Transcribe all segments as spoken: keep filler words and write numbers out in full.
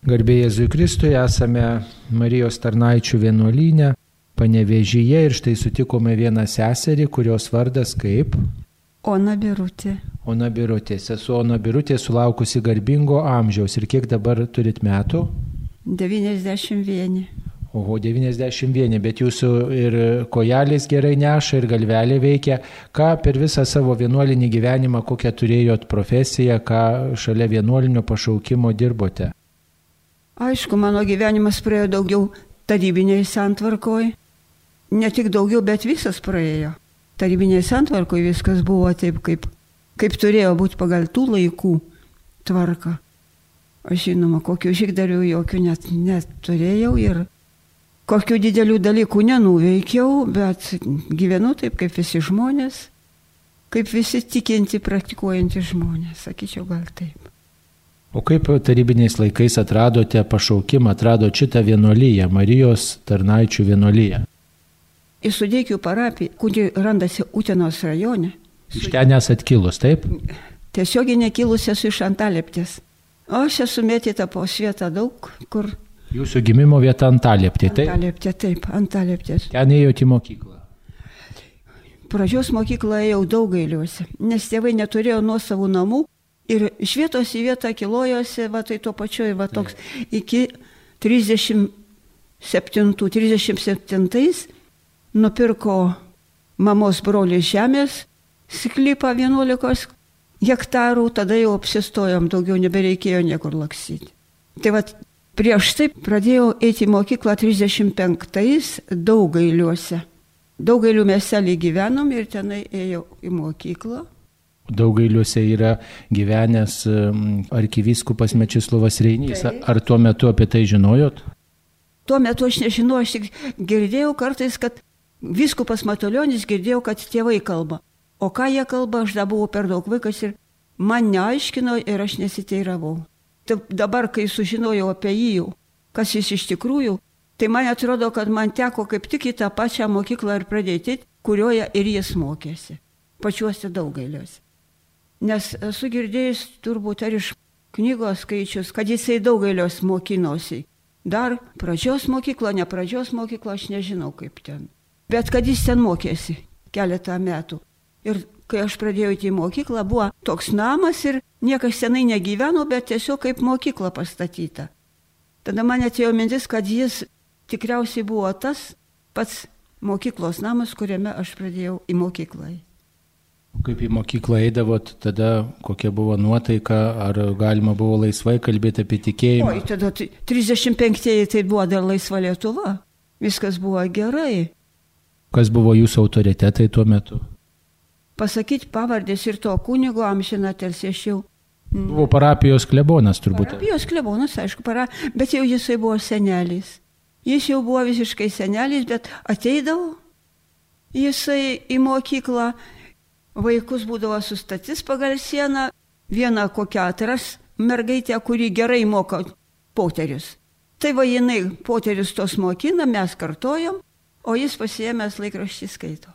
Garbė Jėzui Kristui, esame Marijos tarnaičių vienuolyne, Panevėžyje ir štai sutikome vieną seserį, kurios vardas kaip? Ona Birutė. Ona Birutė. Sesuo Ona Birutė sulaukusi garbingo amžiaus. Ir kiek dabar turit metų? devyniasdešimt vienas. Oho, devyniasdešimt vienas, bet jūsų ir kojelės gerai neša, ir galvelė veikia. Ką per visą savo vienuolinį gyvenimą, kokią turėjot profesiją, ką šalia vienuolinio pašaukimo dirbote? Aišku, mano gyvenimas praėjo daugiau tarybiniai santvarkoj. Ne tik daugiau, bet visas praėjo. Tarybiniai santvarkoj viskas buvo taip, kaip, kaip turėjo būti pagal tų laikų tvarką. Aš žinoma, kokių žygdarių jokių net neturėjau ir kokių didelių dalykų nenuveikiau, bet gyvenu taip, kaip visi žmonės, kaip visi tikinti, praktikuojantys žmonės, sakyčiau gal taip. O kaip tarybiniais laikais atradote pašaukimą, atradote šitą vienuolyją, Marijos tarnaičių vienuolyją? Į Sudeikių parapiją, kuri randasi Utenos rajone. Iš ten esat kilus, taip? Tiesiogiai nekilus esu iš Antalieptės. O aš esu mėtyta po svietą daug, kur... Jūsų gimimo vieta Antalieptė, taip? Antalieptė, taip, Antalieptės. Ten ėjote į mokyklą? Pradžios mokyklą ėjau Daugailiuose, nes tėvai neturėjo nuosavų namų ir iš vietos į vietą kilojosi, va tai to pačioj, va toks, iki trisdešimt septintų, trisdešimt septintais nupirko mamos brolis žemės, sklypą vienuolikos hektarų, tada jau apsistojom, daugiau nebereikėjo niekur laksyti. Tai va, prieš tai pradėjau eiti į mokyklą trisdešimt penktais Daugailiuose. Daugailių miestelį gyvenom ir tenai ėjau į mokyklą. Daugailiuose yra gyvenęs arkivyskupas Mečislovas Reinys. Ar tuo metu apie tai žinojot? Tuo metu aš nežinojau, aš tik girdėjau kartais, kad vyskupas Matulionis girdėjau, kad tėvai kalba. O ką jie kalba, aš dar buvau per daug vaikas ir man neaiškino ir aš nesiteiravau. Taip dabar, kai sužinojau apie jį, kas jis iš tikrųjų, tai man atrodo, kad man teko kaip tik į tą pačią mokyklą ir pradėti, kurioje ir jis mokėsi. Pačiuose Daugailiuose. Nes esu girdėjęs turbūt ar iš knygos skaičius, kad jisai Daugailiuos mokinosi. Dar pradžios mokykla, ne pradžios mokykla, aš nežinau kaip ten. Bet kad jis ten mokėsi keletą metų. Ir kai aš pradėjau į mokyklą, buvo toks namas ir niekas senai negyveno, bet tiesiog kaip mokykla pastatyta. Tada man atėjo mintis, kad jis tikriausiai buvo tas pats mokyklos namas, kuriame aš pradėjau į mokyklą. Kaip į mokyklą eidavot, tada kokia buvo nuotaika, ar galima buvo laisvai kalbėti apie tikėjimą? Oi, tada trisdešimt penktieji tai buvo dar laisva Lietuva. Viskas buvo gerai. Kas buvo jūsų autoritetai tuo metu? Pasakyti pavardės ir to kunigo amžiną tarsi aš jau... Buvo parapijos klebonas turbūt. Parapijos klebonas, aišku, para... bet jau jisai buvo senelis. Jis jau buvo visiškai senelis, bet ateidavo jisai į mokyklą, vaikus būdavo sustatys pagal sieną, vieną kokią atras mergaitę, kuri gerai moka poterius. Tai va jinai poterius tos mokina, mes kartojom, o jis pasiėmęs laikraštį skaito.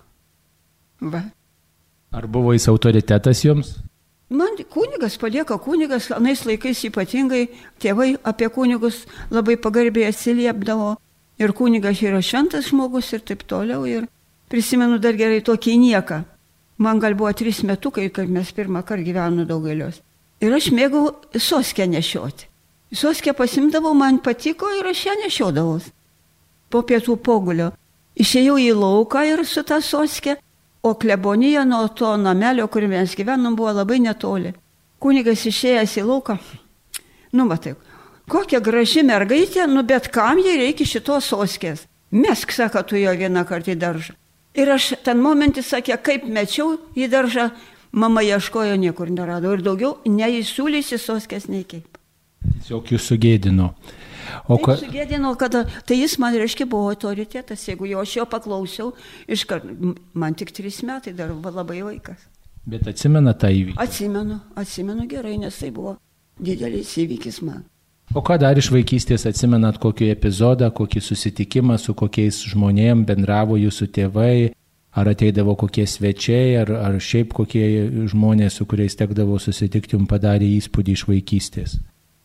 Va. Ar buvo jis autoritetas jums? Man kunigas palieka kunigas, anais laikais ypatingai tėvai apie kunigus labai pagarbiai atsiliepdavo. Ir kunigas yra šventas žmogus ir taip toliau. Ir prisimenu dar gerai tokį nieką. Man gal buvo trys metukai, kai mes pirmą kartą gyvenome Daugailiuose. Ir aš mėgau soskę nešioti. Soskę pasimdavau, man patiko ir aš ją nešiodavau. Po pietų pogulio išėjau į lauką ir su tą soskę, o klebonija nuo to namelio, kur mes gyvenom, buvo labai netoli. Kunigas išėjęs į lauką, nu matai, kokia graži mergaitė, nu bet kam jai reikia šitos soskės? Mesk, sako, tu jo vieną kartą į daržą. Ir aš ten momentį sakė, kaip mečiau į daržą, mama ieškojo, niekur nerado. Ir daugiau neįsiūlysi soskės nei kaip. Tiesiog jūs sugėdino. O ka... Taip sugėdino, kad tai jis man reiškia buvo autoritetas. Jeigu jo aš jo paklausiau, iškart, man tik trys metai dar buvo labai vaikas. Bet atsimena tą įvykį? Atsimenu, atsimenu gerai, nes tai buvo didelis įvykis man. O ką dar iš vaikystės atsimenat, kokį epizodą, kokį susitikimą, su kokiais žmonėm bendravo jūsų tėvai, ar ateidavo kokie svečiai, ar, ar šiaip kokie žmonės, su kuriais tekdavo susitikti, jums padarė įspūdį iš vaikystės?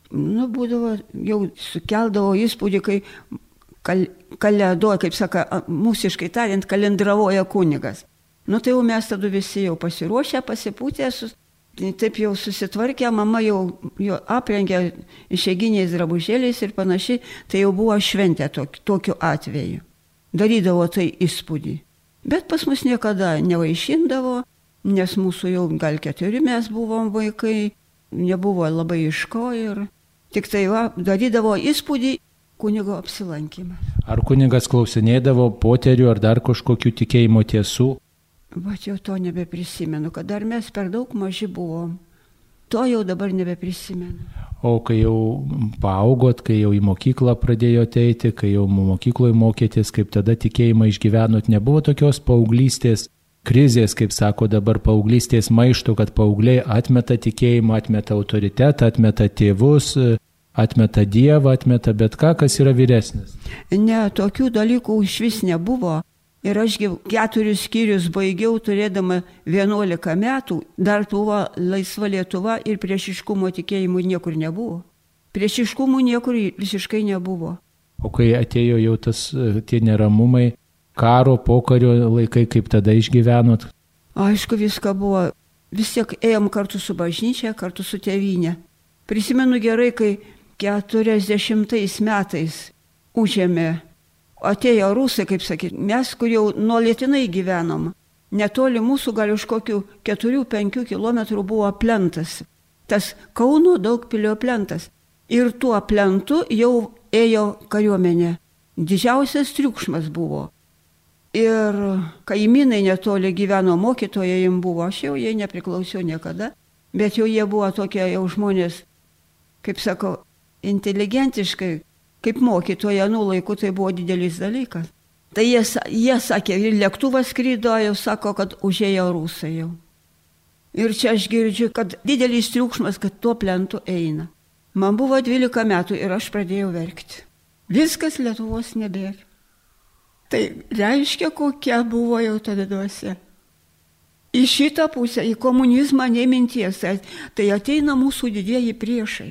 Nu, būdavo, jau sukeldavo įspūdį, kai kal, kalėdoja, kaip saka, mūsiškai tariant, kalendravoja kunigas. Nu, tai jau mes tada visi jau pasiruošę, pasipūtę, sus, taip jau susitvarkė, mama jau, jau aprengė išeiginiais drabužėliais ir panašiai, tai jau buvo šventė tok, tokiu atveju. Darydavo tai įspūdį. Bet pas mus niekada nevaišindavo, nes mūsų jau gal keturi mes buvom vaikai, nebuvo labai iš ko ir tik tai va, darydavo įspūdį kunigo apsilankymą. Ar kunigas klausinėdavo poterių ar dar kažkokių tikėjimo tiesų? Va, jau to nebeprisimenu, kad dar mes per daug maži buvom. To jau dabar nebeprisimenu. O kai jau paaugot, kai jau į mokyklą pradėjote eiti, kai jau mokykloje mokėtės, kaip tada tikėjimą išgyvenot, nebuvo tokios paauglystės krizės, kaip sako dabar, paauglystės maišto, kad paaugliai atmeta tikėjimą, atmeta autoritetą, atmeta tėvus, atmeta Dievą, atmeta bet ką, kas yra vyresnis? Ne, tokių dalykų iš vis nebuvo. Ir ašgi keturis skyrius baigiau turėdama vienuolika metų, dar buvo laisva Lietuva ir priešiškumo tikėjimų niekur nebuvo. Priešiškumų niekur visiškai nebuvo. O kai atėjo jau tas, tie neramumai, karo, pokario laikai, kaip tada išgyvenot? Aišku, viską buvo. Vis tiek ėjom kartu su bažnyčia, kartu su tėvynė. Prisimenu gerai, kai keturiasdešimtais metais užėmė, atėjo rusai, kaip sakyti, mes, kur jau nuolatinai gyvenom. Netoli mūsų, gal už kokių keturių penkių kilometrų buvo plentas. Tas Kauno Daugpilio plentas. Ir tuo plentu jau ėjo kariuomenė. Didžiausias triukšmas buvo. Ir kaimynai netoli gyveno, mokytojai jiems buvo, aš jau jie nepriklausiau niekada, bet jau jie buvo tokie jau žmonės, kaip sako, inteligentiškai, kaip mokytoja, nu laiku tai buvo didelis dalykas. Tai jie, jie sakė, ir lėktuvas skrydo, jau sako, kad užėjo rusai jau. Ir čia aš girdžiu, kad didelis triukšmas, kad tuo plentu eina. Man buvo dvylika metų ir aš pradėjau verkti. Viskas Lietuvos nebėra. Tai reiškia, kokia buvo jau tada dvasia. Į šitą pusę, į komunizmą neminties, tai ateina mūsų didieji priešai.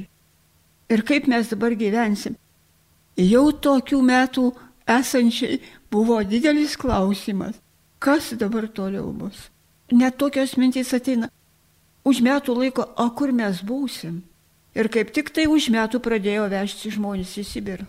Ir kaip mes dabar gyvensim? Jau tokių metų esančiai buvo didelis klausimas, kas dabar toliau bus. Net tokios mintys ateina. Už metų laiko, o kur mes būsim? Ir kaip tik tai už metų pradėjo vežti žmonės į Sibirą.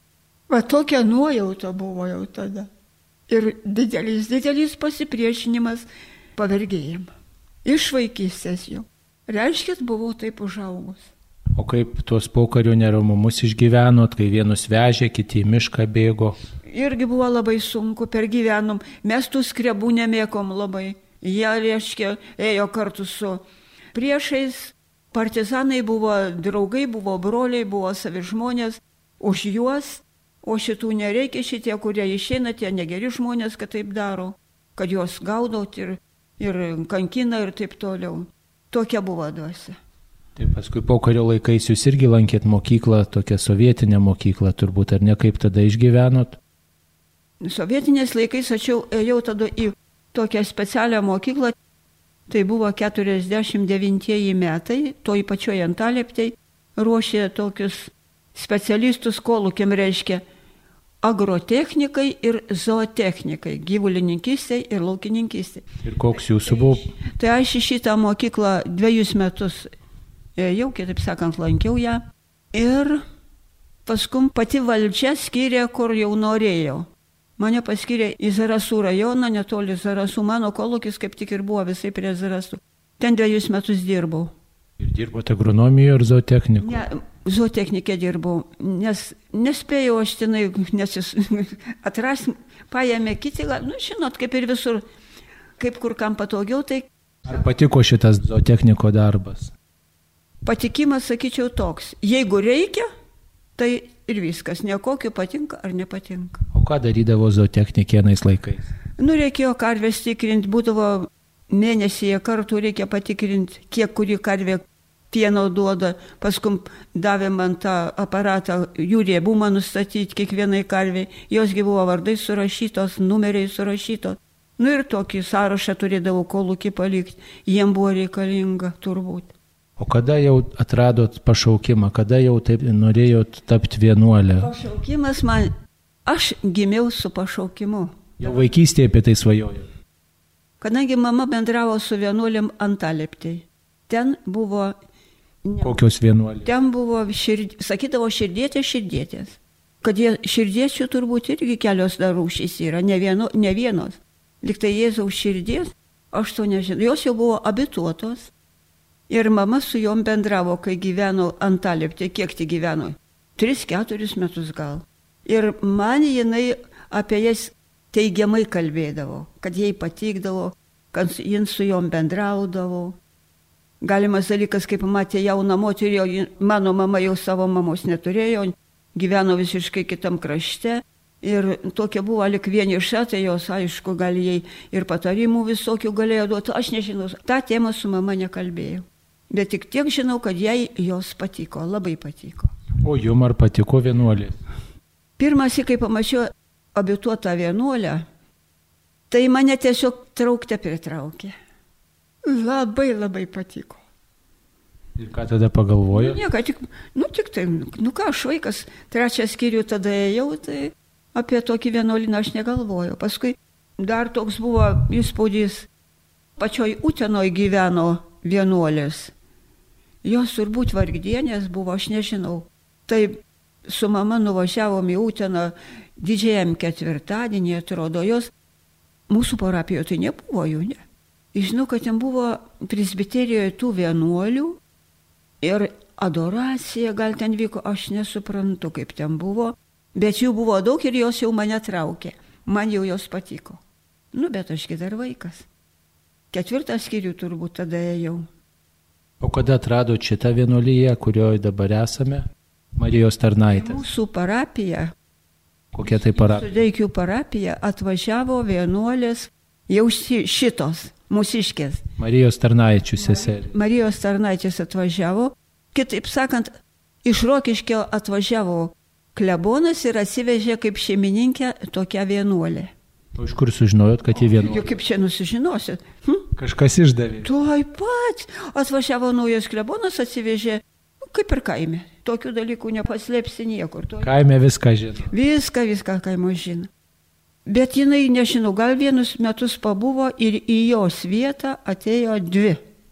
Va tokia nuojauta buvo jau tada. Ir didelis, didelis pasipriešinimas pavergėjimą. Iš vaikystės jau. Reiškia, buvau taip užaugus. O kaip tuos pokario neramumus išgyvenot, kai vienus vežė, kiti į mišką bėgo? Irgi buvo labai sunku, pergyvenom. Mes tų skrebų nemėkom labai. Jie, reiškia, ėjo kartu su priešais. Partizanai buvo draugai, buvo broliai, buvo savi žmonės. Už juos, o šitų nereikia, šitie, kurie išeina, tie negeri žmonės, kad taip daro. Kad juos gaudot ir, ir kankina ir taip toliau. Tokia buvo dvasia. Tai paskui pokario laikais jūs irgi lankėt mokyklą, tokią sovietinę mokyklą turbūt, ar ne, kaip tada išgyvenot? Sovietinės laikais aš jau ėjau tada į tokią specialią mokyklą, tai buvo keturiasdešimt devintieji metai, toj pačioj Antalieptėj ruošė tokius specialistus, kolūkiam reiškia agrotechnikai ir zootechnikai, gyvulininkystė ir laukininkystė. Ir koks jūsų buvo? Tai aš į šitą mokyklą dviejus metus ėjau, kitaip sakant, lankiau ją. Ir paskui pati valdžia skyrė, kur jau norėjau. Mane paskyrė į Zarasų rajoną, netoli Zarasų. Mano kolūkis kaip tik ir buvo visai prie Zarasų. Ten dviejus metus dirbau. Ir dirbote agronomijoje ar zootechnikoje? Ne, zootechnikė dirbau, nes nespėjau aš tenai, nes jis atras, paėmė kiti, nu žinot, kaip ir visur, kaip kur kam patogiau, tai... Ar patiko šitas zootechniko darbas? Patikimas, sakyčiau, toks. Jeigu reikia, tai ir viskas. Nekokio patinka ar nepatinka. O ką darydavo zootechnikė anais laikais? Nu, reikėjo karvės tikrinti, būdavo mėnesyje kartų reikia patikrinti, kiek kuri karvė pieno duoda. Paskui davė man tą aparatą, jų riebumą nustatyti kiekvienai karvei. Josgi buvo vardai surašytos, numeriai surašytos. Nu ir tokį sąrašą turėdavo kolūkį palikti. Jiem buvo reikalinga turbūt. O kada jau atradot pašaukimą, kada jau taip norėjot tapti vienuolę? Pašaukimas man, aš gimiau su pašaukimu. Jau vaikystėje apie tai svajojau. Kadangi mama bendravo su vienuolėm Antalieptėj, ten buvo... Ne, kokios vienuolės? Ten buvo, šird, sakydavo, širdietės, širdietės. Kad jie širdiečių turbūt irgi kelios dar rūšys yra, ne, vieno, ne vienos. Liktai Jėzaus širdies, aš to nežinau. Jos jau buvo abituotos. Ir mama su jom bendravo, kai gyveno Antalieptėj, kiek tik gyveno? Tris, keturis metus gal. Ir man jinai apie jas teigiamai kalbėdavo, kad jai patikdavo, kad jin su jom bendraudavo. Galimas dalykas, kaip matė jauną moterį, mano mama jau savo mamos neturėjo, gyveno visiškai kitam krašte. Ir tokia buvo lik vieniša, tai jos, aišku, gal jai ir patarimų visokių galėjo duoti. Aš nežinau, tą temą su mama nekalbėjau. Bet tik tiek žinau, kad jai jos patiko, labai patiko. O jum ar patiko vienuolė? Pirmas, kai pamačiau abituotą vienuolę, tai mane tiesiog traukte pritraukė. Labai labai patiko. Ir ką tada pagalvojo? Nu, nieko, tik, nu tik tai, nu ką, aš vaikas, trečią skyrių tada ėjau, tai apie tokį vienuolyną aš negalvojau. Paskui dar toks buvo įspūdis, pačioj Utenoje gyveno vienuolės. Jos turbūt vargdienės buvo, aš nežinau. Tai su mama nuvažiavom į Uteną didžiajam ketvirtadienį, atrodo, jos mūsų parapijoje tai nebuvo jų, ne. Žinau, kad ten buvo presbiterijoje tų vienuolių ir adoracija gal ten vyko, aš nesuprantu, kaip ten buvo, bet jų buvo daug ir jos jau mane traukė. Man jau jos patiko. Nu, bet ašgi dar vaikas. Ketvirtą skyrių turbūt tada ėjau. O kada atrado šitą vienuolyje, kurioje dabar esame? Marijos tarnaitės. Mūsų parapija, kokia tai parapija? Sudeikių parapija, atvažiavo vienuolės jau šitos, mūsiškės. Marijos tarnaičių seserė. Marijos tarnaitės atvažiavo. Kitaip sakant, iš Rokiškio atvažiavo klebonas ir atsivežė kaip šeimininkė tokią vienuolę. O iš kur sužinojot, kad jie vienuolė? Jau kaip čia nusižinosit? Hm? Kažkas išdavė. Tuoj pat atvažiavo naujas klebonas, atsivežė, kaip ir kaime. Tokių dalykų nepaslėpsi niekur. Tuoj... Kaime viską žino. Viską, viską kaimo žino. Bet jinai, nežinau, gal vienus metus pabuvo ir į jos vietą atėjo dvi.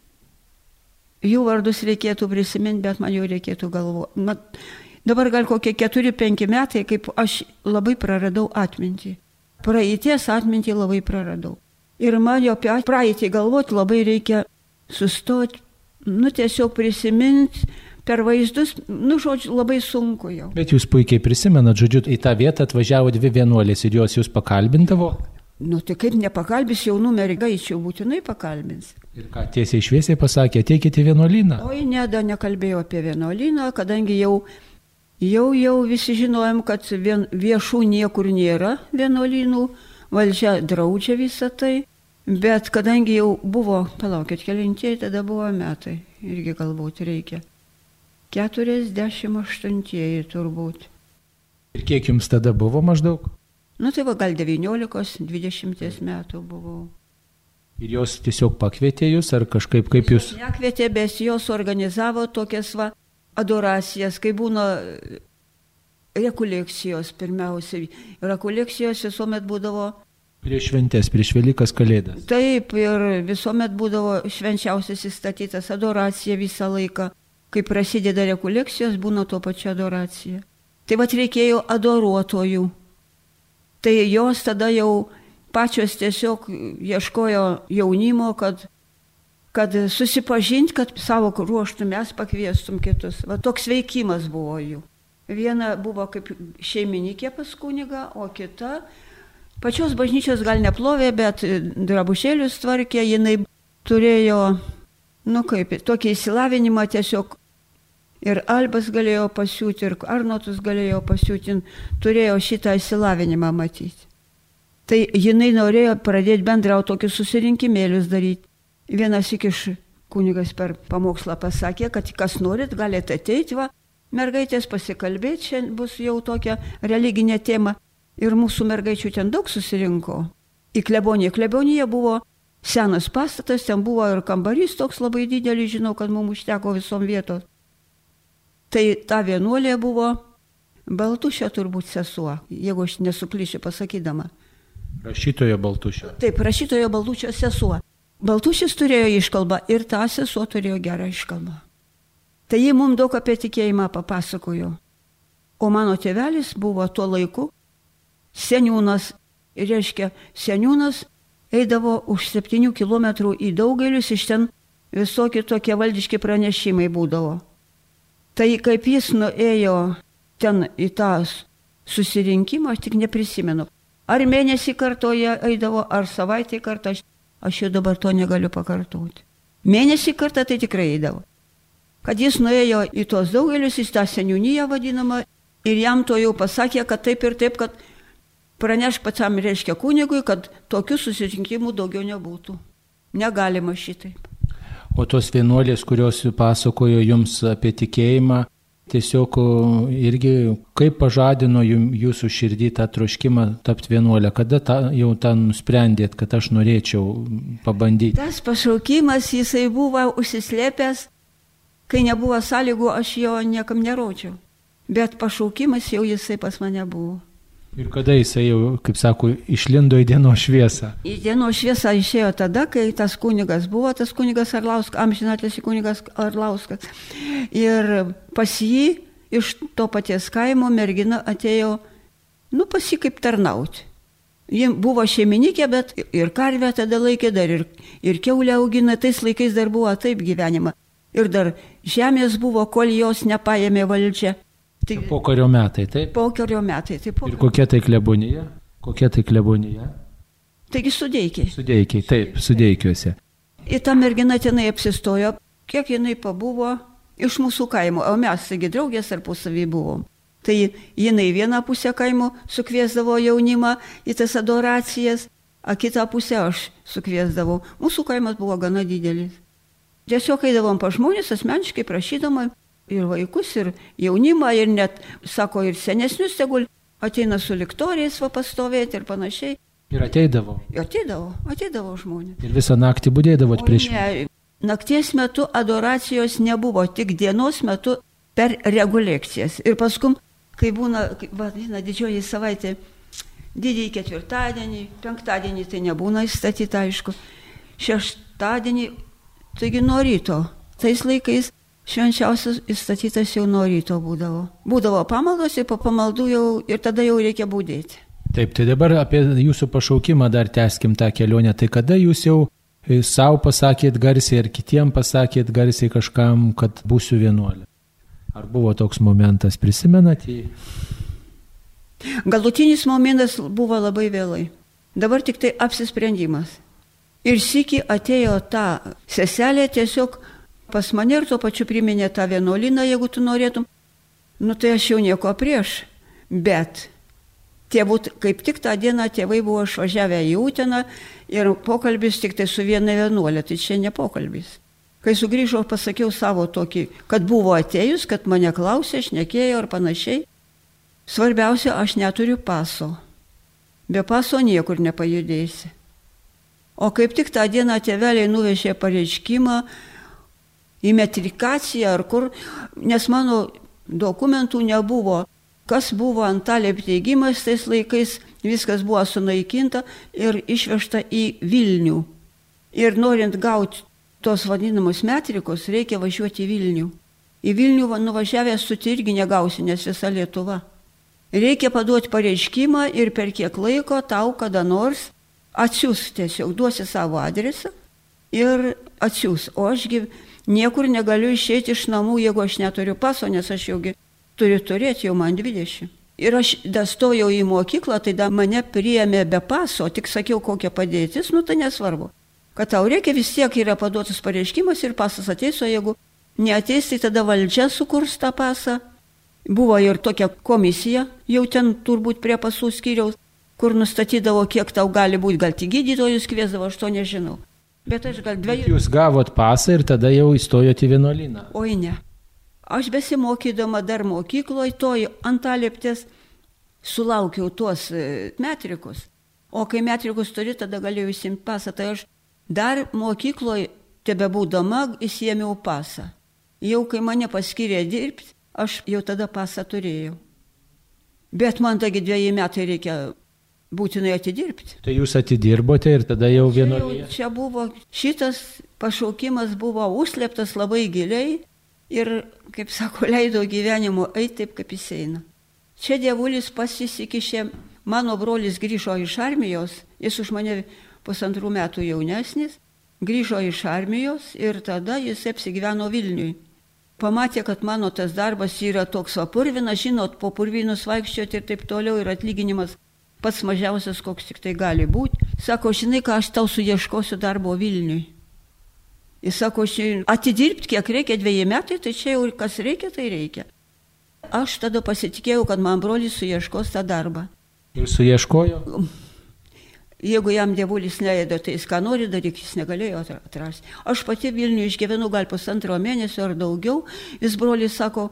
Jų vardus reikėtų prisiminti, bet man jau reikėtų galvoti. Na, dabar gal kokie keturi, penki metai, kaip aš labai praradau atmintį. Praeities atmintį labai praradau. Ir man jau apie praeitį galvoti labai reikia sustoti, nu tiesiog prisiminti per vaizdus, nu žodžiu, labai sunku jau. Bet jūs puikiai prisimenat, žodžiu, į tą vietą atvažiavo dvi vienuolės ir jos jūs pakalbindavo? Nu tai kaip nepakalbės jaunų mergaičių, būtinai pakalbins. Ir ką tiesiai šviesiai pasakė, ateikite į vienuolyną? Oi, ne, dar nekalbėjau apie vienuolyną, kadangi jau, jau, jau visi žinojom, kad vien, viešų niekur nėra vienuolynų, valdžia draudžia visą tai, bet kadangi jau buvo, palaukit, kelintieji tada buvo metai, irgi galbūt reikia. keturiasdešimt aštuntieji turbūt. Ir kiek jums tada buvo maždaug? Nu tai va, gal devyniolikos dvidešimties metų buvau. Ir jos tiesiog pakvietė jūs, ar kažkaip kaip jūs? Nekvietė, bet jos organizavo tokias va adoracijas, kai būna rekolekcijos pirmiausiai. Rekolekcijos visuomet būdavo... Prieš šventės, prieš Velykas Kalėdas. Taip, ir visuomet būdavo švenčiausias įstatytas adoracija visą laiką. Kai prasideda rekolekcijos, būna tuo pačiu adoracija. Tai vat reikėjo adoruotojų. Tai jos tada jau pačios tiesiog ieškojo jaunimo, kad, kad susipažinti, kad savo ruoštų mes pakviestum kitus. Va toks veikimas buvo jų. Viena buvo kaip šeimininkė pas kunigą, o kita pačios bažnyčios gal neplovė, bet drabužėlius tvarkė, jinai turėjo, nu kaip, tokį įsilavinimą tiesiog. Ir albas galėjo pasiūti, ir arnotus galėjo pasiūti, turėjo šitą įsilavinimą matyti. Tai jinai norėjo pradėti bendrauti tokius susirinkimėlius daryti. Vienas iš kunigas per pamokslą pasakė, kad kas norit, galite ateiti, va, mergaitės pasikalbėti, čia bus jau tokia religinė tema. Ir mūsų mergaičių ten daug susirinko. Į kleboniją. Klebonija buvo senas pastatas, ten buvo ir kambarys toks labai didelis, žinau, kad mums užteko visom vietos. Tai ta vienuolė buvo Baltušio turbūt sesuo, jeigu aš nesuklyšiu pasakydama. Rašytojo Baltušio. Taip, rašytojo Baltušio sesuo. Baltušis turėjo iškalbą ir ta sesuo turėjo gerą iškalbą. Tai jie mums daug apie tikėjimą papasakojo. O mano tėvelis buvo tuo laiku seniūnas. Ir reiškia, seniūnas eidavo už septynių kilometrų į Daugelius, iš ten visokie tokie valdiški pranešimai būdavo. Tai kaip jis nuėjo ten į tą susirinkimą, aš tik neprisimenu. Ar mėnesį kartoje eidavo, ar savaitę kartą, aš, aš jau dabar to negaliu pakartoti. Mėnesį kartą tai tikrai eidavo. Kad jis nuėjo į tuos Daugelius, į tą seniūniją vadinamą, ir jam to jau pasakė, kad taip ir taip, kad pranešk pačiam reiškia kunigui, kad tokių susirinkimų daugiau nebūtų. Negalima šitaip. O tos vienuolės, kurios pasakojo jums apie tikėjimą, tiesiog irgi kaip pažadino jūsų širdį tą troškimą tapti vienuolę? Kada ta, jau tą nusprendėt, kad aš norėčiau pabandyti? Tas pašaukimas, jisai buvo užsislėpęs, kai nebuvo sąlygų, aš jo niekam nerodžiau. Bet pašaukimas jau jisai pas mane buvo. Ir kada jisai jau, kaip sako, išlindo į dienos šviesą? Į dienos šviesą išėjo tada, kai tas kunigas buvo, tas kunigas Arlauskas, amžinatilsį kunigas Arlauskas. Ir pas jį iš to paties kaimo mergina atėjo, nu, pas jį kaip tarnauti. Ji buvo šeimininkė, bet ir karvę tada laikė, dar ir, ir kiaulę augina, tais laikais dar buvo taip gyvenima. Ir dar žemės buvo, kol jos nepaėmė valdžia. Tai pokario metai, taip? Pokario metai, taip. Ir kokia tai klebonija? Kokia tai klebonija? Taigi Sudeikiai. Sudeikiai, taip, Sudeikiuose. Ir ta mergina tenai apsistojo, kiek jinai pabuvo iš mūsų kaimo, o mes, taigi draugės tarpusavy buvom. Tai jinai vieną pusę kaimo sukviesdavo jaunimą į tas adoracijas, o kitą pusę aš sukviesdavau. Mūsų kaimas buvo gana didelis. Tiesiog eidavom pa žmonės, asmeniškai prašydama, ir vaikus, ir jaunimą, ir net, sako, ir senesnius tegul ateina su liktoriais va pastovėti ir panašiai. Ir ateidavo? Ir ateidavo, ateidavo žmonės. Ir visą naktį budėdavot prieš... Ne, nakties metu adoracijos nebuvo, tik dienos metu per regulekcijas. Ir paskum, kai būna, vadina, didžioji savaitė, didįjį ketvirtadienį, penktadienį tai nebūna įstatyta, aišku, šeštadienį, taigi nuo ryto, tais laikais, švenčiausias įstatytas jau nuo ryto būdavo. Būdavo pamaldos ir po pamaldų jau ir tada jau reikia būdėti. Taip, tai dabar apie jūsų pašaukimą dar tęskim tą kelionę. Tai kada jūs jau savo pasakėt garsiai ir kitiem pasakėt garsiai kažkam, kad būsiu vienuolė? Ar buvo toks momentas, prisimenat jį? Galutinis momentas buvo labai vėlai. Dabar tik tai apsisprendimas. Ir sykį atėjo ta seselė tiesiog pas mane ir tuo pačiu priminė tą vienuolyną, jeigu tu norėtum. Nu tai aš jau nieko prieš. Bet tėvų, kaip tik tą dieną tėvai buvo išvažiavę į Uteną ir pokalbis tik tai su viena vienuolė, tai čia ne pokalbis. Kai sugrįžau, pasakiau savo tokį, kad buvo atėjus, kad mane klausė, šnekėjo ar panašiai. Svarbiausia, aš neturiu paso. Be paso niekur nepajudėsi. O kaip tik tą dieną tėveliai nuvežė pareiškimą į metrikaciją ar kur, nes mano dokumentų nebuvo. Kas buvo Antalėp teigimas tais laikais, viskas buvo sunaikinta ir išvežta į Vilnių. Ir norint gauti tos vadinamus metrikus, reikia važiuoti į Vilnių. Į Vilnių nuvažiavęs tu irgi negausi, nes visa Lietuva. Reikia paduoti pareiškimą ir per kiek laiko tau kada nors atsiūs, tiesiog duosi savo adresą ir atsiūs. O ašgi niekur negaliu išeiti iš namų, jeigu aš neturiu paso, nes aš jaugi turiu turėti, jau man dvidešimt. Ir aš dastojau į mokyklą, tai da mane priėmė be paso, tik sakiau, kokia padėtis, nu tai nesvarbu. Kad tau reikia, vis tiek yra paduotas pareiškimas ir pasas ateis, o jeigu neateis, tai tada valdžia sukurs tą pasą. Buvo ir tokia komisija, jau ten turbūt prie pasų skyriaus, kur nustatydavo, kiek tau gali būti, gal tik gydytojus kviesdavo, aš to nežinau. Bet aš gal dviejų... Jūs gavot pasą ir tada jau įstojote į vienuolyną? Oi ne. Aš besimokydama dar mokykloje, toj Antalėptės, sulaukiau tuos metrikus. O kai metrikus turi, tada galėjau įsimti pasą. Tai aš Dar mokykloje, tebe būdama, įsiėmiau pasą. Jau kai mane paskyrė dirbti, aš jau tada pasą turėjau. Bet man tagi dviejai metai reikia būtinai atidirbti. Tai jūs atidirbote ir tada jau vienuolyje? Čia buvo, šitas pašaukimas buvo užslėptas labai giliai ir, kaip sako, leido gyvenimo eiti taip, kaip jis eina. Čia dievulis pasisikišė, mano brolis grįžo iš armijos, jis už mane pusantrų metų jaunesnis, grįžo iš armijos ir tada jis apsigyveno Vilniui. Pamatė, kad mano tas darbas yra toks apurvinas, žinot, po purvinus vaikščioti ir taip toliau ir atlyginimas pats mažiausias, koks tik tai gali būti. Sako, žinai, ką aš tau suieškosiu darbo Vilniui. Jis sako, atidirbti kiek reikia, dviejai metai, tai čia jau kas reikia, tai reikia. Aš tada pasitikėjau, kad man brolis suieškos tą darbą. Ir suieškojo? Jeigu jam dievulis leido, tai jis ką nori daryti, jis negalėjo atrasti. Aš pati Vilniuje išgyvenu gal pusantro mėnesio ar daugiau. Jis brolis sako,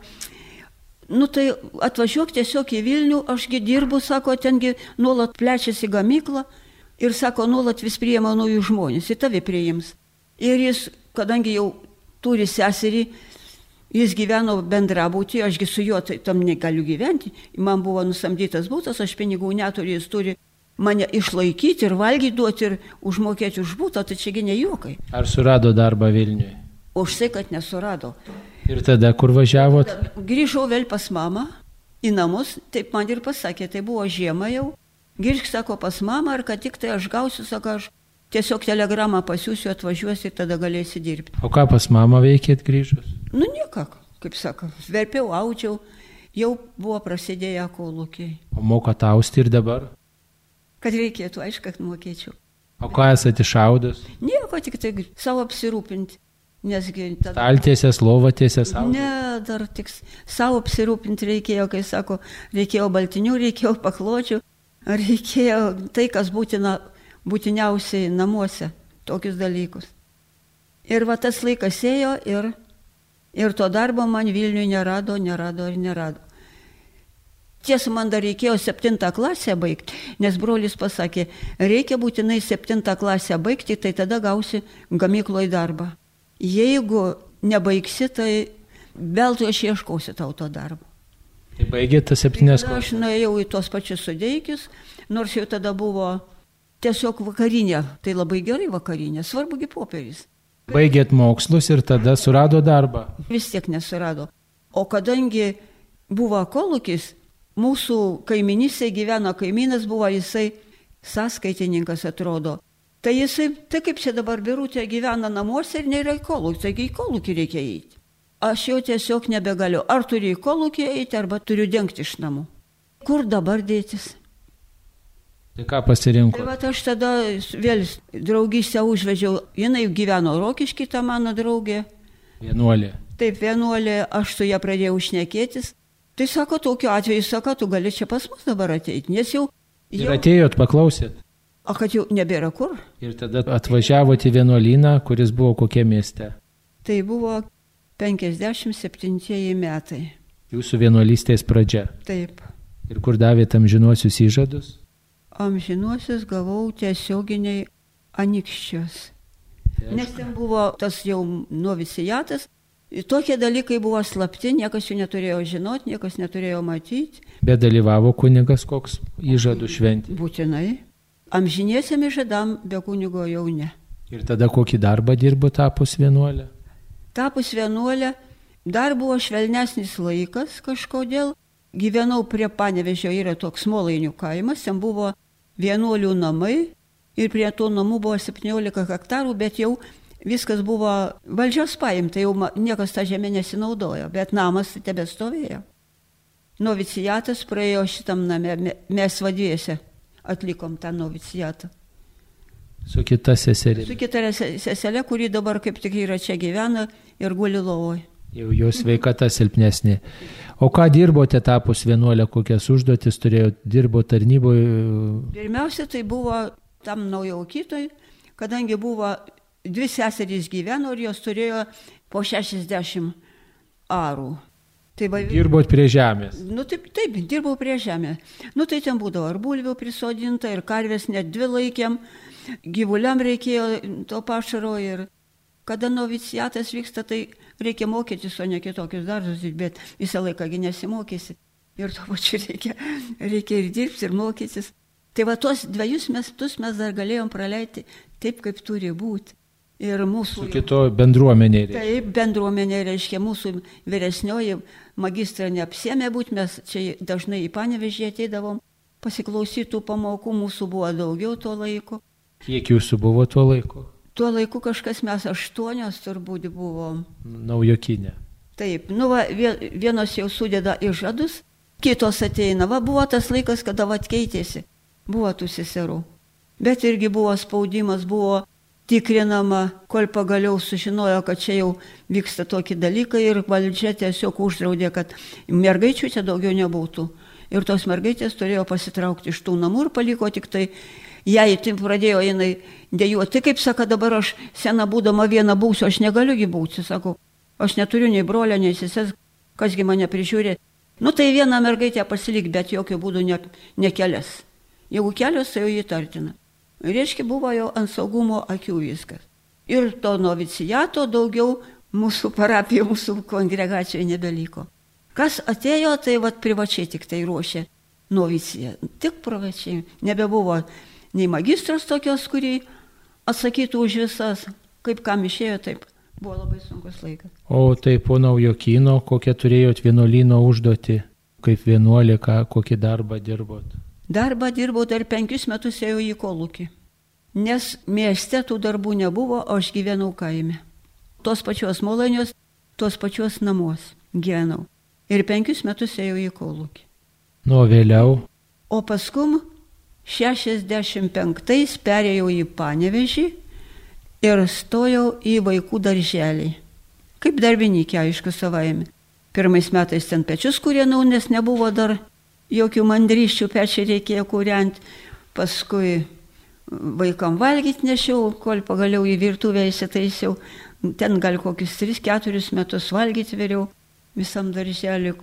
nu tai atvažiuok tiesiog į Vilnių, ašgi dirbu, sako, tengi nuolat plečiasi gamykla ir sako, nuolat vis priima naujų žmonės, į tave priims. Ir jis, kadangi jau turi seserį, jis gyveno bendrabūtį, ašgi su juo tai, tam negaliu gyventi, man buvo nusamdytas būtas, aš pinigų neturiu, jis turi mane išlaikyti ir valgyti duoti ir užmokėti už būtą, tai čiagi ne juokai. Ar surado darbą Vilniuje? Už tai, kad nesurado. Ir tada kur važiavot? Grįžau vėl pas mamą į namus, taip man ir pasakė, tai buvo žiema jau. Grįžk, sako, pas mamą, ar kad tik tai aš gausiu, sako, aš tiesiog telegramą pasiūsiu, atvažiuosi ir tada galėsi dirbti. O ką pas mamą veikėt grįžus? Nu nieko, kaip sako, verpiau, audžiau, jau buvo prasidėję kolūkiai. O mokat austi ir dabar? Kad reikėtų, aišku, kad mokėčiau. O ką esate išaudus? Nieko, tik tai savo apsirūpinti. Nesgi tada... Staltiesės, lovatėsės audus? Ne, dar tik savo apsirūpinti reikėjo, kai sako, reikėjo baltinių, reikėjo pakločių, reikėjo tai, kas būtina, būtiniausiai namuose, tokius dalykus. Ir va tas laikas ėjo ir, ir to darbo man Vilniuje nerado, nerado ir nerado. Tiesa, man dar reikėjo septintą klasę baigti, nes brolis pasakė, reikia būtinai septintą klasę baigti, tai tada gausi gamykloje darbą. Jeigu nebaigsi, tai veltui aš ieškosiu tau to darbo. Tai baigėte septynės klasės? Aš nuėjau į tos pačius Sudeikius, nors jau tada buvo tiesiog vakarinė, tai labai gerai vakarinė, svarbugi popieris. Baigėt mokslus ir tada surado darbą? Vis tiek nesurado. O kadangi buvo kolūkis, mūsų kaiminysė gyveno kaimynas, buvo jisai sąskaitininkas atrodo. Tai jisai, tai kaip čia dabar Birutė gyvena namuose ir nėra į kolūkį, taigi į kolūkį reikia eiti. Aš jau tiesiog nebegaliu, ar turiu į kolūkį eiti, arba turiu dengti iš namų. Kur dabar dėtis? Tai ką pasirinko? Tai vat aš tada vėl draugystę užvežiau, jinai gyveno Rokišky, ta mano draugė. Vienuolė. Taip, vienuolė, aš su ją pradėjau šnekėtis. Tai sako, tokiu atveju, sako, tu gali čia pas mus dabar ateiti, nes jau... jau... Ir atėjot, paklausėt? O kad jau nebėra kur? Ir tada atvažiavote į vienuolyną, kuris buvo kokie mieste? Tai buvo penkiasdešimt septintieji metai. Jūsų vienuolystės pradžia? Taip. Ir kur davėt amžinuosius įžadus? Amžinuosius gavau tiesioginiai Anykščios. Nes ten buvo tas jau novicijatas. Tokie dalykai buvo slapti, niekas jų neturėjo žinoti, niekas neturėjo matyti. Bet dalyvavo kunigas koks įžadų šventė? Būtinai. Amžiniesiam įžadam be kunigo jau ne. Ir tada kokį darbą dirbo tapus vienuolę? Tapus vienuolę dar buvo švelnesnis laikas kažkodėl. Gyvenau prie Panevėžio, yra toks Molainių kaimas, ten buvo vienuolių namai ir prie to namų buvo septyniolika hektarų, bet jau viskas buvo valdžios paimta, jau niekas tą žemę nesinaudojo, bet namas tebestovėjo. Novicijatas praėjo šitam name, mes vadžiuose atlikom tą novicijatą. Su kita seserė? Su kita seselė, kuri dabar kaip tik yra čia gyvena ir guli lovoje. Jau jos sveikata silpnesnė. O ką dirbote tapus vienuolę, kokias užduotis turėjo, dirbo tarnyboje? Pirmiausia, tai buvo tam naujaukytoj, kadangi buvo dvi seserys gyveno ir jos turėjo po šešiasdešimt arų. Tai va, dirbot prie žemės? Nu taip, taip, dirbau prie žemės. Nu tai ten būdavo ir bulvių prisodinta, ir karvės net dvi laikėm. gyvuliam reikėjo to pašaro ir kada noviciatas vyksta, tai reikia mokytis, o ne kitokius darbus, bet visą laiką nesimokysi. Ir to pačiu reikia, reikia ir dirbti, ir mokytis. Tai va tuos dviejus metus mes dar galėjom praleisti taip, kaip turi būti. Ir mūsų... Su kito bendruomenė reiškia. Taip, bendruomenė reiškia, mūsų vyresnioji magistrą neapsėmė būti, mes čia dažnai į Panevėžį ateidavom, pasiklausytų pamokų, mūsų buvo daugiau tuo laiku. Kiek jūsų buvo tuo laiku? Tuo laiku kažkas mes aštuonios turbūt buvom. Naujokinė. Taip, nu va, vienos jau sudeda į žadus, kitos ateina. Va, buvo tas laikas, kada va keitėsi, buvo tų seserų. Bet irgi buvo spaudimas, buvo tikrinama, kol pagaliau sužinojo, kad čia jau vyksta tokie dalykai ir valdžia tiesiog uždraudė, kad mergaičių čia daugiau nebūtų. Ir tos mergaitės turėjo pasitraukti iš tų namų ir paliko tik tai, jai tai pradėjo jinai dėjuoti. Tai kaip sako, dabar aš sena būdama viena būsiu, aš negaliugi būti, sako, aš neturiu nei brolio, nei sesės, kasgi mane prižiūrė. Nu tai vieną mergaitę pasilik, bet jokių būdų ne, ne kelias. Jeigu kelios, tai jau įtartina. Reiškia, buvo jau ant saugumo akių viskas. Ir to noviciato daugiau mūsų parapijoje, mūsų kongregacijoje nebeliko. Kas atėjo, tai vat privačiai tik tai ruošė noviciją. Tik privačiai. Nebebuvo nei magistras tokios, kurį atsakytų už visas. Kaip kam išėjo, taip. Buvo labai sunkus laikas. O tai po Naujokyno, kokią turėjot vienuolyno užduotį, kaip vienuolika, kokį darbą dirbot? Darbą dirbau dar penkius metus ėjau į Kolūkį, nes mieste tų darbų nebuvo, o aš gyvenau kaime. Tos pačios Molanios, tos pačios namuos gyvenau. Ir penkius metus ėjau į Kolūkį. Nu, vėliau? O paskum šešiasdešimt penktais perėjau į Panevėžį ir stojau į vaikų darželį. Kaip darbininkė, aišku, savaime. Pirmais metais ten pečius kūrenau, nes nebuvo dar jokių mandryščių, pečiai reikėjo kūrenti, paskui vaikam valgyti nešiau, kol pagaliau į virtuvę įsitaisiau, ten gal kokius tris keturis metus valgyti vėliau visam darželiu.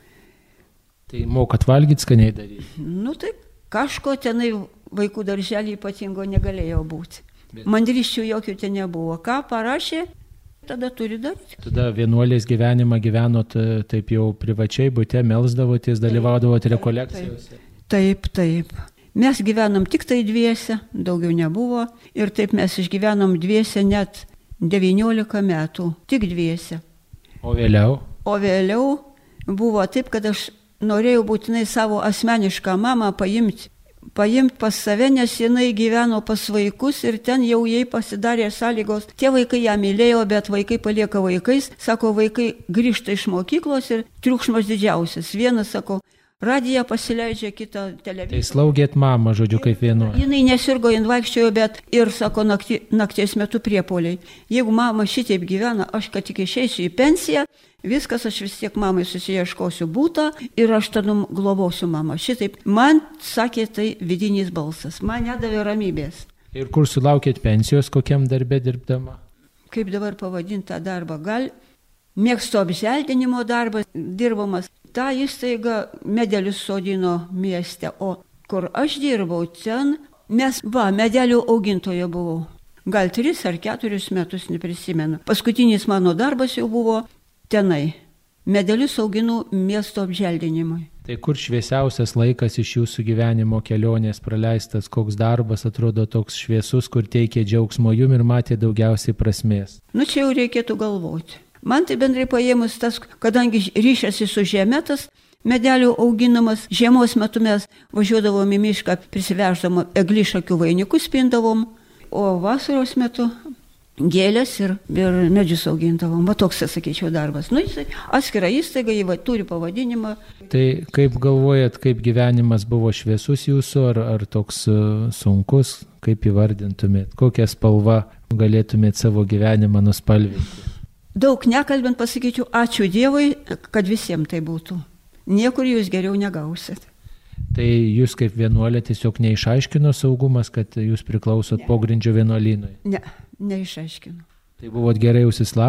Tai mokat valgyti skaniai daryti? Nu tai kažko tenai vaikų darželį ypatingo negalėjo būti. Bet... mandryščių jokių ten nebuvo. Ką parašė, tada turi daryti. Tada vienuolės gyvenimą gyvenot taip jau privačiai, bute melsdavotės, dalyvaudavot rekolekcijose? Taip, taip. Mes gyvenom tik tai dviese, daugiau nebuvo. Ir taip mes išgyvenom dviese net devyniolika metų, tik dviese. O vėliau? O vėliau buvo taip, kad aš norėjau būtinai savo asmenišką mamą paimti. Paimti pas save, nes jinai gyveno pas vaikus ir ten jau jai pasidarė sąlygos. Tie vaikai ją mylėjo, bet vaikai palieka vaikais. Sako, vaikai grįžta iš mokyklos ir triukšmas didžiausias. Vienas, sako, radiją pasileidžia, kitą televiziją. Tai slaugėt mamą, žodžiu, kaip vienu. Jinai nesirgo, jin vaikščiojo, bet ir, sako, nakti, nakties metu priepoliai. Jeigu mama šitaip gyvena, aš kad tik išeisiu į pensiją, viskas, aš vis tiek mamai susiieškosiu būtą ir aš tada globosiu mamą. Šitaip man sakė tai vidinis balsas, man nedavė ramybės. Ir kur sulaukėt pensijos, kokiam darbe dirbdama? Kaip dabar pavadinti tą darbą? Gal mėgsto apželdinimo darbas dirbamas. Ta įstaiga medelius sodino mieste, o kur aš dirbau, ten mes, va, medelių augintojo buvau. Gal tris ar keturis metus, neprisimenu. Paskutinis mano darbas jau buvo tenai. Medelius auginu miesto apželdinimui. Tai kur šviesiausias laikas iš jūsų gyvenimo kelionės praleistas, koks darbas atrodo toks šviesus, kur teikė džiaugsmo jum ir matė daugiausiai prasmės? Nu čia jau reikėtų galvoti. Man tai bendrai paėmus tas, kadangi ryšiasi su žeme tas medelių auginamas, žiemos metu mes važiuodavom į mišką, prisiveždavom eglišakių vainikus pindavom, o vasaros metu gėlės ir, ir medžius augintavom. Va toks, sakyčiau, darbas. Nu, jis atskira įstaiga, jį va, turi pavadinimą. Tai kaip galvojat, kaip gyvenimas buvo šviesus jūsų, ar, ar toks uh, sunkus, kaip įvardintumėt, kokią spalvą galėtumėt savo gyvenimą nuspalvinti? Daug nekalbant pasakyčiau, ačiū Dievui, kad visiems tai būtų. Niekur jūs geriau negausit. Tai jūs kaip vienuolė tiesiog neišaiškino saugumas, kad jūs priklausot ne. Pogrindžio vienuolynui? Ne, neišaiškino. Tai buvot gerai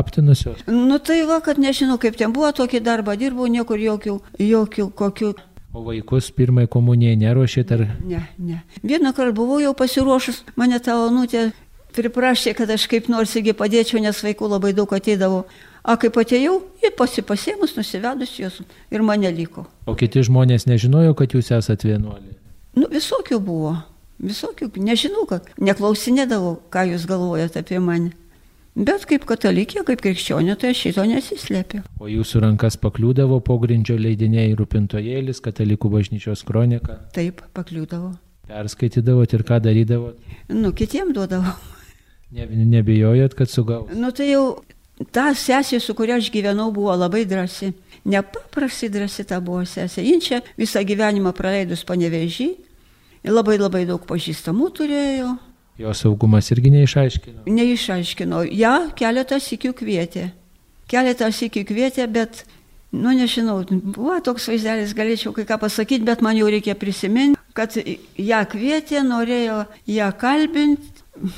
užsislaptinusios? Nu tai va, kad nežinau, kaip ten buvo, tokį darbą dirbau, niekur jokių, jokių kokių. O vaikus pirmai komunijai neruošėt ar? Ne, ne. Vieną kartą buvau jau pasiruošus, mane ta onutė priprašė, kad aš kaip nors irgi padėčiau, nes vaikų labai daug ateidavo. A kaip atėjau, jie pasipasėmus, nusivedus juos ir mane liko. O kiti žmonės nežinojo, kad jūs esat vienuoliai? Nu, visokių buvo. Visokių. Nežinau, kad neklausinėdavau, ką jūs galvojate apie mane. Bet kaip katalikė, kaip krikščionė, tai aš šito nesislėpiu. O jūsų rankas pakliūdavo pogrindžio leidiniai Rūpintojėlis, Katalikų bažnyčios kronika? Taip, pakliūdavo. Perskaitydavot ir ką darydavot? Nu, kitiem duodavau. Ne, nebijojot, kad sugaus? Nu, tai jau ta sesė, su kuria aš gyvenau, buvo labai drąsi. Nepaprastai drąsi ta buvo sesė. Jin čia visą gyvenimą praleidus Panevėžy. Labai labai daug pažįstamų turėjo. Jo saugumas irgi neišaiškino? Neišaiškino. Ja keletą sykių kvietė. Keletą sykių kvietė, bet, nu nežinau, buvo toks vaizdelis, galėčiau kai ką pasakyti, bet man jau reikia prisiminti, kad ją kvietė, norėjo ją kalbinti.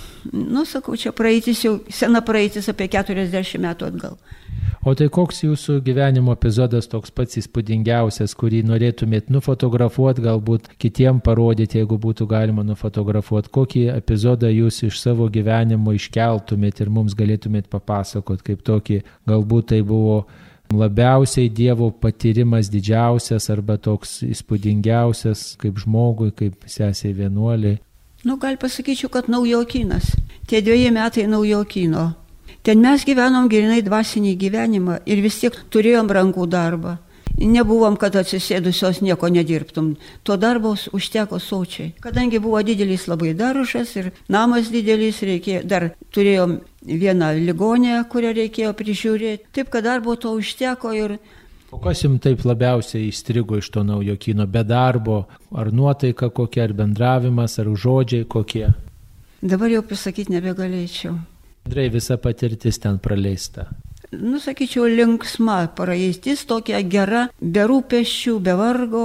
Nu, sakau, čia praeitis jau, sena praeitis apie keturiasdešimt metų atgal. O tai koks jūsų gyvenimo epizodas toks pats įspūdingiausias, kurį norėtumėt nufotografuoti, galbūt kitiem parodyti, jeigu būtų galima nufotografuoti? Kokį epizodą jūs iš savo gyvenimo iškeltumėt ir mums galėtumėt papasakot, kaip tokį, galbūt tai buvo labiausiai Dievo patyrimas didžiausias arba toks įspūdingiausias kaip žmogui, kaip sesiai vienuoliai? Nu, gal pasakyčiau, kad naujokynas. Tie dviejai metai naujokyno. Ten mes gyvenom grinai dvasinį gyvenimą ir vis tiek turėjom rankų darbą. Nebuvom, kad atsisėdusios nieko nedirbtum. To darbos užteko sočiai. Kadangi buvo didelis labai daržas ir namas didelis, reikėjo, dar turėjom vieną ligonę, kurią reikėjo prižiūrėti. Taip, kad darbo to užteko ir... O kas jums taip labiausiai įstrigo iš to naujokyno? Be darbo? Ar nuotaika kokia, ar bendravimas, ar žodžiai kokie? Dabar jau pasakyti nebegalėčiau. Bendrai visa patirtis ten praleista. Nu, sakyčiau, linksma praeistis, tokia gera, be rūpesčių, be vargo.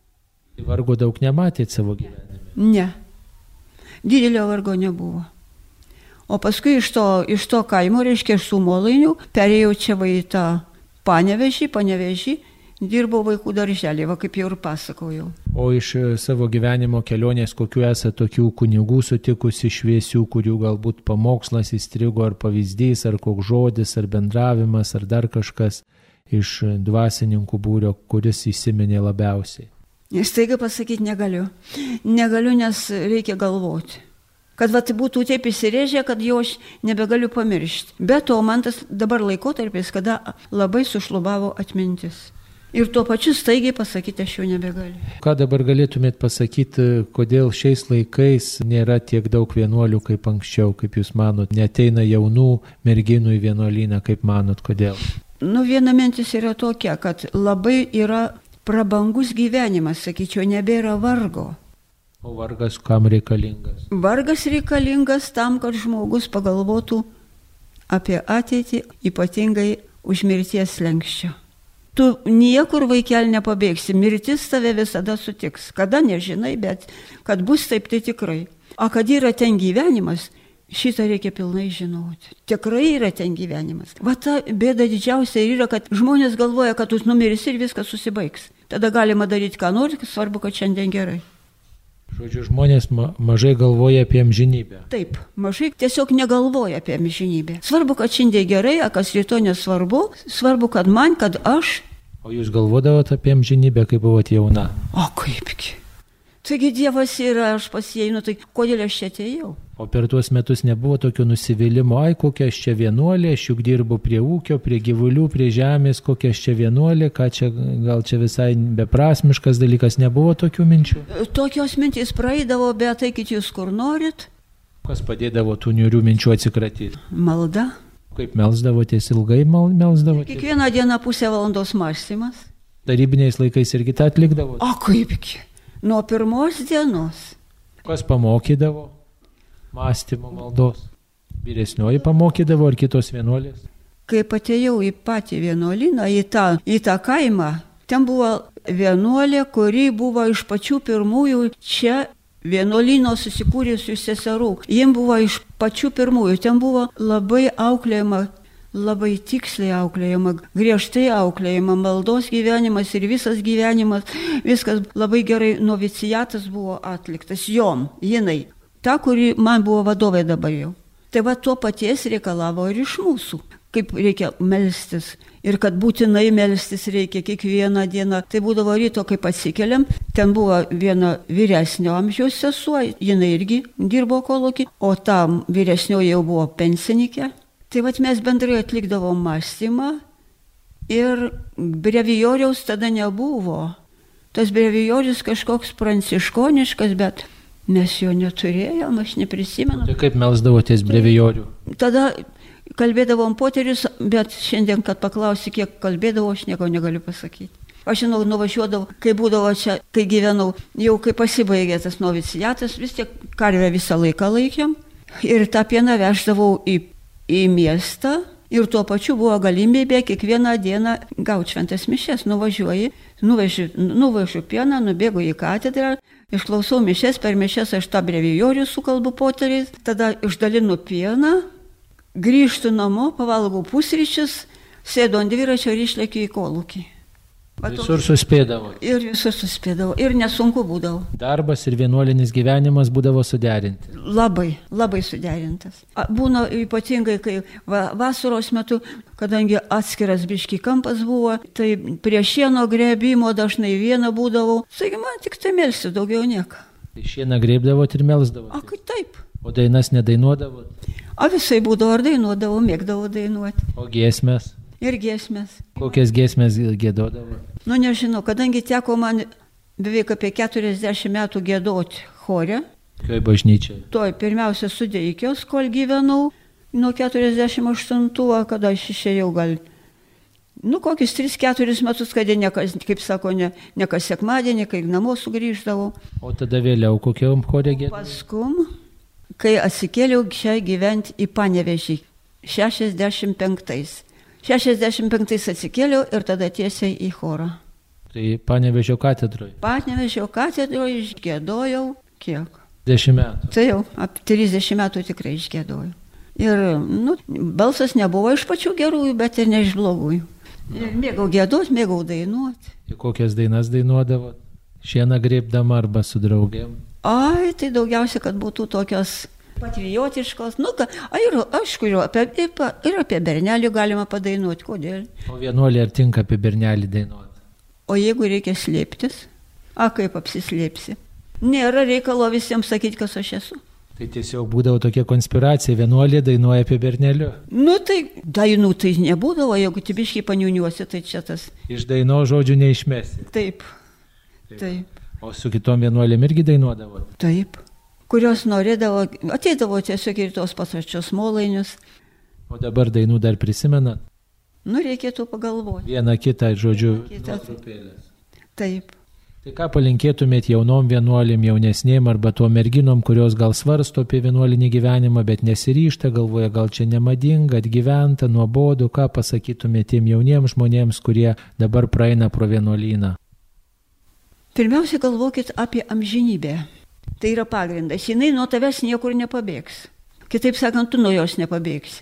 Vargo daug nematėt savo gyvenime? Ne. Didelio vargo nebuvo. O paskui iš to, iš to kaimo, reiškia, iš Sumolainių, perėjau čia va į tą Panevėžį, Panevėžį, dirbau vaikų darželį, va kaip jau ir pasakojau. O iš savo gyvenimo kelionės, kokiu esate tokių kunigų sutikusi šviesių, kurių galbūt pamokslas įstrigo, ar pavyzdys, ar koks žodis, ar bendravimas, ar dar kažkas iš dvasininkų būrio, kuris įsiminė labiausiai? Staiga pasakyti negaliu. Negaliu, nes reikia galvoti. Kad va, būtų taip įsirėžę, kad jau aš nebegaliu pamiršti. Bet to man tas dabar laikotarpis, kada labai sušlubavo atmintis. Ir tuo pačiu staigiai pasakyti aš jau nebegaliu. Ką dabar galėtumėt pasakyti, kodėl šiais laikais nėra tiek daug vienuolių kaip anksčiau, kaip jūs manot, neteina jaunų merginų į vienuolyną, kaip manot, kodėl? Nu, viena mintis yra tokia, kad labai yra prabangus gyvenimas, sakyčiau, nebėra vargo. O vargas kam reikalingas? Vargas reikalingas tam, kad žmogus pagalvotų apie ateitį, ypatingai už mirties slenksčio. Tu niekur, vaikeli, nepabėgsi, mirtis tave visada sutiks. Kada nežinai, bet kad bus taip, tai tikrai. O kad yra ten gyvenimas, šitą reikia pilnai žinoti. Tikrai yra ten gyvenimas. Va ta bėda didžiausia yra, kad žmonės galvoja, kad tu numirsi ir viskas susibaigs. Tada galima daryti, ką nori, svarbu, kad šiandien gerai. Žodžiu, žmonės ma mažai galvoja apie amžinybę. Taip, mažai tiesiog negalvoja apie amžinybę. Svarbu, kad šiandien gerai, o kas rytoj nesvarbu. Svarbu, kad man, kad aš. O jūs galvodavot apie amžinybę, kai buvot jauna? O kaipgi. Taigi Dievas yra, aš pasieinu, tai kodėl aš čia atėjau? O per tuos metus nebuvo tokio nusivylimo, ai kokia aš čia vienuolė, aš juk dirbu prie ūkio, prie gyvulių, prie žemės, kokia aš čia vienuolė, ką čia, gal čia visai beprasmiškas dalykas, nebuvo tokių minčių? Tokios mintys praeidavo, bet eikit jūs kur norit. Kas padėdavo tų niūrių minčių atsikratyti? Malda. Kaip melsdavotės, ilgai melsdavotės? Kiekvieną dieną pusę valandos mąstymas. Tarybiniais laikais irgi tą atlikdavote? O kaipgi, nuo pirmos dienos. Kas pamokydavo? Mąstymo maldos. Vyresnioji pamokydavo ar kitos vienuolės? Kai atėjau į patį vienuolyną, į tą, į tą kaimą, ten buvo vienuolė, kuri buvo iš pačių pirmųjų čia vienuolyno susikūrusių seserų. Jiem buvo iš pačių pirmųjų. Ten buvo labai auklėjama, labai tiksliai auklėjama, griežtai auklėjama, maldos gyvenimas ir visas gyvenimas, viskas labai gerai, noviciatas buvo atliktas, jom, jinai, ta, kuri man buvo vadovė dabar jau. Tai va to paties reikalavo ir iš mūsų, kaip reikia melstis. Ir kad būtinai melstis reikia kiekvieną dieną. Tai būdavo ryto, kai atsikeliam, ten buvo viena vyresnio amžiaus sesuo, jinai irgi dirbo kolūky, o tam vyresnio jau buvo pensininkė. Tai vat mes bendrai atlikdavom mąstymą ir brevijoriaus tada nebuvo. Tas brevijorius kažkoks pranciškoniškas, bet mes jo neturėjom, aš neprisimenu. Tai kaip melsdavotės brevijorių? Tada kalbėdavom poterius, bet šiandien, kad paklausi, kiek kalbėdavau, aš nieko negaliu pasakyti. Aš žinau, nuvažiuodavau, kai būdavo čia, kai gyvenau, jau kai pasibaigė tas noviciatas, vis tiek karvę visą laiką laikėm ir tą pieną veždavau į, į miestą ir tuo pačiu buvo galimybė kiekvieną dieną gauti šventas mišes. Nuvažiuoji, nuvežiu, nuvežiu pieną, nubėgu į katedrą, išklausau mišes, per mišes aš tą brevijorių sukalbu poteriais, tada išdalinu pieną, grįžtu namo, pavalgau pusryčius, sėdu ant dviračio ir išlėkiu į kolūkį. Visur suspėdavo. Ir visur suspėdavo. Ir nesunku būdavo. Darbas ir vienuolinis gyvenimas būdavo suderinti. Labai, labai suderintas. Būna ypatingai, kai va, vasaros metu, kadangi atskiras biški kampas buvo, tai prie šieno grėbimo dažnai viena būdavau. Taigi man tik tai melsti, daugiau nieko. Tai šieną grėbdavot ir melsdavot? O kaip taip. O dainas nedainuodavot? O visai būdavo ar dainuodavo, mėgdavo dainuoti. O giesmės? Ir giesmės. Kokias giesmės gėdodavo? Nu nežinau, kadangi teko man beveik apie keturiasdešimt metų gėdoti chore. Kai bažnyčiai? Toj pirmiausia Sudeikios, kol gyvenau, nuo keturiasdešimt aštuntų, kada aš išėjau gal, nu kokius tris keturis metus, kad nekas, kaip sako, ne, ne kas sekmadienį, kai namo sugrįždavau. O tada vėliau kokiam chore gėdodavo? Paskum, kai atsikėliau čia gyventi į Panevėžį, šešiasdešimt penktais. šešiasdešimt penktais atsikėliau ir tada tiesiai į chorą. Tai Panevėžio katedroje? Panevėžio katedroje išgėdojau kiek? trisdešimt metų. Tai jau, apie trisdešimt metų tikrai išgėdojau. Ir, nu, balsas nebuvo iš pačių gerųjų, bet ir ne iš blogųjų. Ir mėgau gėdoti, mėgau dainuoti. Ir kokias dainas dainuodavot? Šieną grėbdama arba su draugėm? Ai, tai daugiausia, kad būtų tokios patriotiškos, nu, ka, ir aišku, ir apie, ir apie bernelį galima padainuoti, kodėl. O vienuolį ar tinka apie bernelį dainuoti? O jeigu reikia slėptis, a kaip apsislėpsi? Nėra reikalo visiems sakyti, kas aš esu. Tai tiesiog būdavo tokia konspiracija, vienuolė dainuoja apie bernelių. Nu tai dainų tai nebūdavo, jeigu tibiškai paniuniuosi, tai čia tas. Iš daino žodžių neišmesi. Taip, taip. taip. O su kitom vienuolėm irgi dainuodavo? Taip. Kurios norėdavo, ateidavo tiesiog ir tos pasačios molainius. O dabar dainų dar prisimenat? Nu, reikėtų pagalvoti. Vieną kitą, žodžiu, nuotrupėlės. Taip. Tai ką palinkėtumėt jaunom vienuolėm, jaunesnėm arba tuo merginom, kurios gal svarsto apie vienuolinį gyvenimą, bet nesiryžta, galvoja, gal čia nemadinga, atgyventa, nuobodu, ką pasakytumėt tiem jauniems žmonėms, kurie dabar praeina pro vienuolyną? Pirmiausia, galvokit apie amžinybę. Tai yra pagrindas. Jinai nuo tavęs niekur nepabėgs. Kitaip sakant, tu nuo jos nepabėgsi.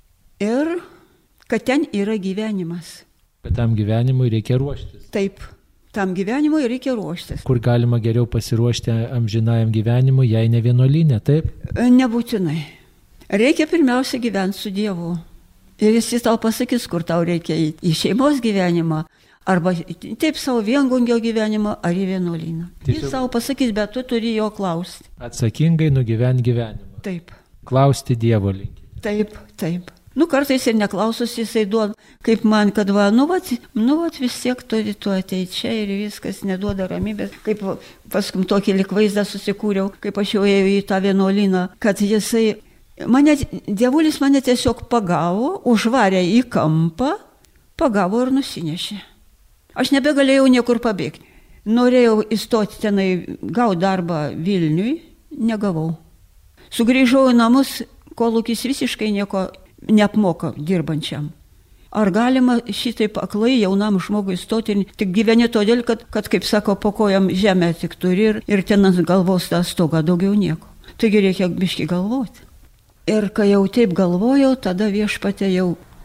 Ir kad ten yra gyvenimas. Bet tam gyvenimui reikia ruoštis. Taip, tam gyvenimui reikia ruoštis. Kur galima geriau pasiruošti amžinajam gyvenimui, jei ne vienuolyne, taip? Nebūtinai. Reikia pirmiausia gyventi su Dievu. Ir jis tau pasakys, kur tau reikia eiti. Į šeimos gyvenimą. Arba taip savo viengungio gyvenimą, ar į vienuolyną. Jis savo pasakys, bet tu turi jo klausti. Atsakingai nugyventi gyvenimą. Taip. Klausti Dievo linki. Taip, taip. Nu, kartais ir neklausus jisai duoda, kaip man, kad va, nu, vat, nu, vat vis tiek turi tu ateiti čia ir viskas neduoda ramybės. Kaip paskum tokį lik vaizdą susikūriau, kaip aš jau ėjau į tą vienuolyną, kad jisai, mane, dievulis mane tiesiog pagavo, užvarė į kampą, pagavo ir nusinešė. Aš nebegalėjau niekur pabėgti. Norėjau įstoti tenai, gauti darbą Vilniui, negavau. Sugrįžau į namus, kolūkis visiškai nieko neapmoka dirbančiam. Ar galima šitaip aklai jaunam žmogui įstoti ir tik gyveni todėl, kad, kad kaip sako, po kojam žemę tik turi ir, ir ten ant galvos tą stogą, daugiau nieko. Taigi reikia biški galvoti. Ir kai jau taip galvojau, tada viešpatė jau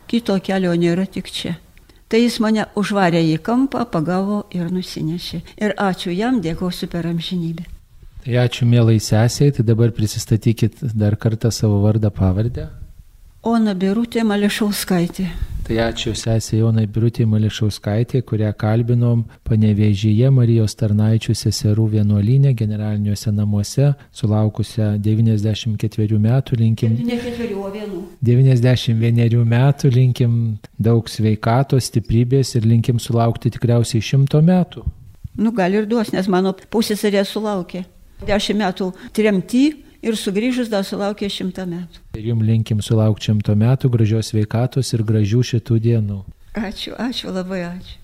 kito kelio nėra tik čia. Tai jis mane užvarė į kampą, pagavo ir nusinešė. Ir ačiū jam, dėkosiu per amžinybę. Tai ačiū mielai sesiai, tai dabar prisistatykit dar kartą savo vardą pavardę. Ona Birutė Mališauskaitė. Tai ačiū sesiai Onai Birutė Mališauskaitė, kurią kalbinom Panevėžyje Marijos Tarnaičių seserų vienuolyne generaliniuose namuose, sulaukusią devyniasdešimt ketverių metų, linkim... Ne ketverių, o vienų. devyniasdešimt vienerių metų, linkim daug sveikatos, stiprybės ir linkim sulaukti tikriausiai šimto metų. Nu, gal ir duos, nes mano pusseserė sulaukė. Dešimt metų tremty. Ir sugrįžus dar sulaukė šimtą metų. Ir jums linkim sulaukti šimto metų, gražios sveikatos ir gražių šitų dienų. Ačiū, ačiū, labai ačiū.